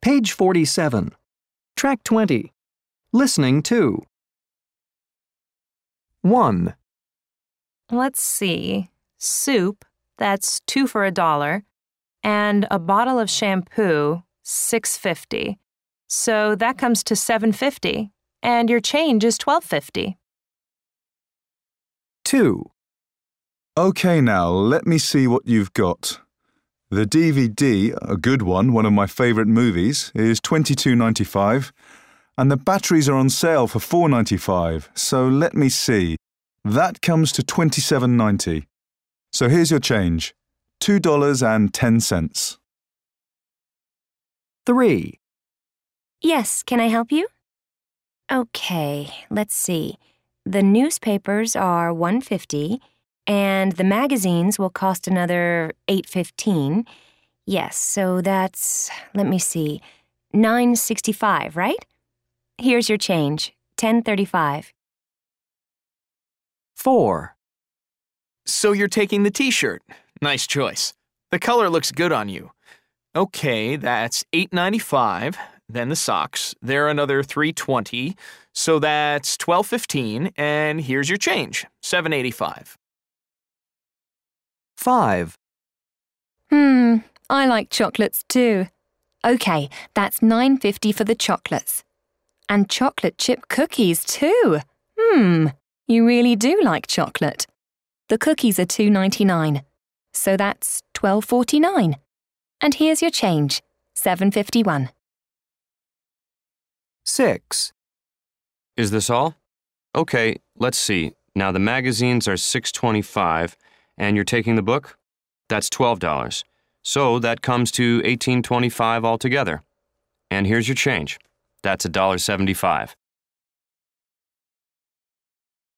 Page 47. Track 20. Listening to. 1, Let's see. Soup, that's 2 for $1, and a bottle of shampoo, $6.50. So that comes to $7.50, and your change is $12.50. 2, Okay, now, let me see what you've got. The DVD, a good one of my favourite movies, is $22.95, and the batteries are on sale for $4.95, so let me see. That comes to $27.90. So here's your change, $2.10. 3, Yes, can I help you? Okay, let's see. The newspapers are $1.50, and the magazines will cost another $8.15. Yes, so that's, let me see, $9.65, right? Here's your change, $10.35. 4, So you're taking the t-shirt. Nice choice. The color looks good on you. Okay, that's $8.95. Then the socks. They're another $3.20. So that's $12.15. And here's your change, $7.85. 5, I like chocolates too. Okay, that's $9.50 for the chocolates. And chocolate chip cookies too. You really do like chocolate. The cookies are $2.99, so that's $12.49. And here's your change, $7.51. 6, Is this all? Okay, let's see. Now the magazines are $6.25, and you're taking the book? That's $12. So that comes to $18.25 altogether. And here's your change. That's $1.75.